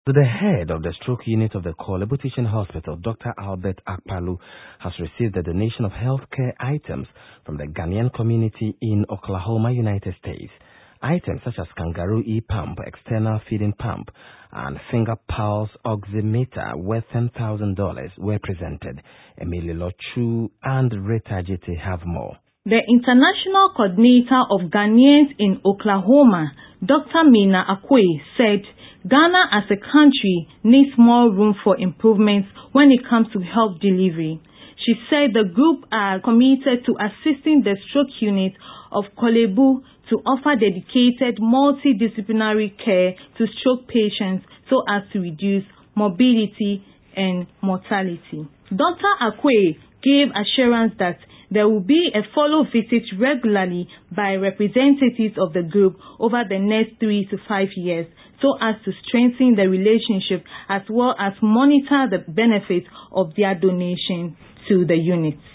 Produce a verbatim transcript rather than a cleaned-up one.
The head of the stroke unit of the Korle-Bu Teaching Hospital, Doctor Albert Akpalu, has received a donation of healthcare items from the Ghanaian community in Oklahoma, United States. Items such as kangaroo e-pump, external feeding pump, and finger pulse oximeter worth ten thousand dollars were presented. Emily Lochu and Rita Jete have more. The International Coordinator of Ghanaians in Oklahoma, Doctor Mina Akwe, said Ghana as a country needs more room for improvements when it comes to health delivery. She said the group are committed to assisting the stroke unit of Korle-Bu to offer dedicated multidisciplinary care to stroke patients so as to reduce morbidity and mortality. Doctor Akwe gave assurance that there will be a follow visit regularly by representatives of the group over the next three to five years so as to strengthen the relationship as well as monitor the benefits of their donation to the unit.